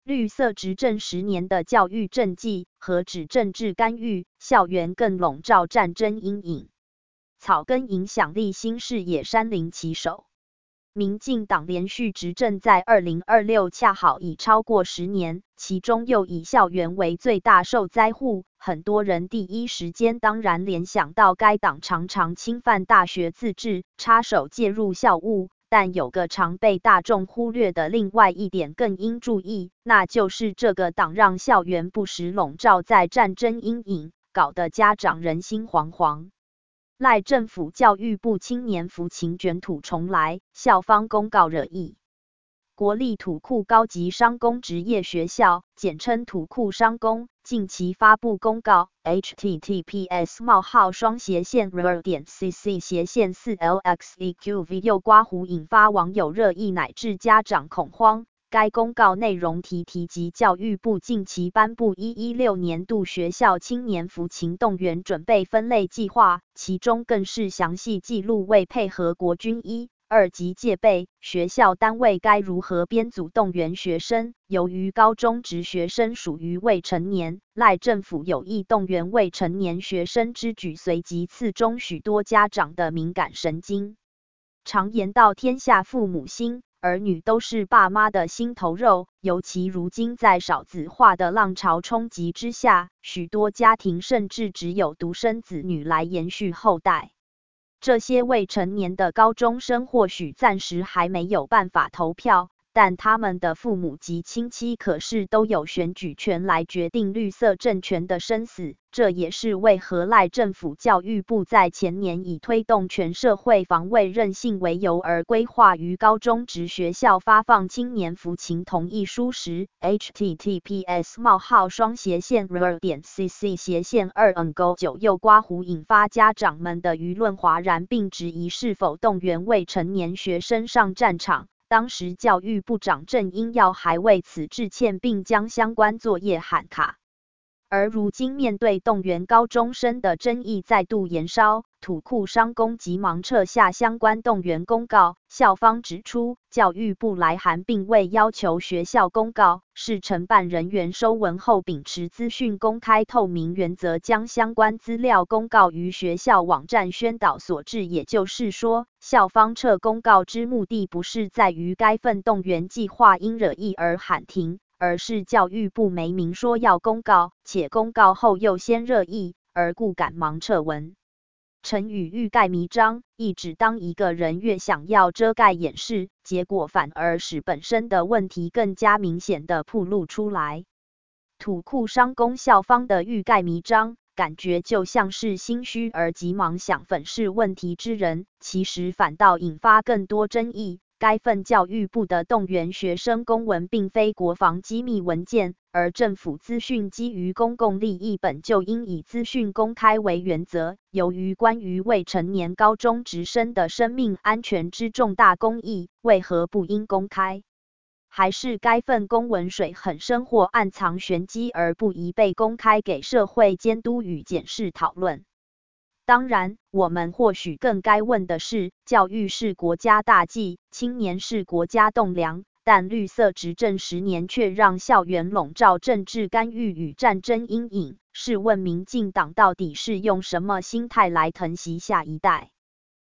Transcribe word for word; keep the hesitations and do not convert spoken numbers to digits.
绿色执政十年的教育政绩，何止政治干预，校园更笼罩战争阴影。草根影响力新视野山林旗手。民进党连续执政在二零二六恰好已超过十年，其中又以校园为最大受灾户，很多人第一时间当然联想到该党常常侵犯大学自治，插手介入校务。但有个常被大众忽略的另外一点更应注意，那就是这个党让校园不时笼罩在战争阴影，搞得家长人心惶惶。赖政府教育部青年服勤卷土重来，校方公告惹议。国立土库高级商工职业学校，简称土库商工，近期发布公告 ：H T T P S 冒号双斜线 R R 点 C C 斜线四 L X E Q V 又刮胡引发网友热议乃至家长恐慌。该公告内容提提及教育部近期颁布一一六年度学校青年服勤动员准备分类计划，其中更是详细记录为配合国军一、二级戒备，学校单位该如何编组动员学生。由于高中职学生属于未成年，赖政府有意动员未成年学生之举，随即刺中许多家长的敏感神经。常言道天下父母心，儿女都是爸妈的心头肉，尤其如今在少子化的浪潮冲击之下，许多家庭甚至只有独生子女来延续后代。这些未成年的高中生或许暂时还没有办法投票，但他们的父母及亲戚可是都有选举权来决定绿色政权的生死。这也是为何赖政府教育部在前年以推动全社会防卫韧性为由而规划于高中职学校发放青年服勤同意书时 ，H T T P S 冒号双斜线 R R 点 C C 斜线二 N G 九又刮胡引发家长们的舆论哗然，并质疑是否动员未成年学生上战场。当时教育部长郑英耀还为此致歉，并将相关作业喊卡。而如今面对动员高中生的争议再度延烧，土库商工急忙撤下相关动员公告。校方指出，教育部来函并未要求学校公告，是承办人员收文后秉持资讯公开透明原则，将相关资料公告于学校网站宣导所致。也就是说，校方撤公告之目的不是在于该份动员计划因惹议而喊停，而是教育部没明说要公告，且公告后又先热议，而故赶忙撤文。成语欲盖弥彰，意指当一个人越想要遮盖掩饰，结果反而使本身的问题更加明显地暴露出来。土库商工校方的欲盖弥彰，感觉就像是心虚而急忙想粉饰问题之人，其实反倒引发更多争议。该份教育部的动员学生公文并非国防机密文件，而政府资讯基于公共利益本就应以资讯公开为原则。由于关于未成年高中职生的生命安全之重大公益，为何不应公开？还是该份公文水很深或暗藏玄机而不宜被公开给社会监督与检视讨论？当然，我们或许更该问的是，教育是国家大计，青年是国家栋梁，但绿色执政十年却让校园笼罩政治干预与战争阴影。试问民进党到底是用什么心态来疼惜下一代？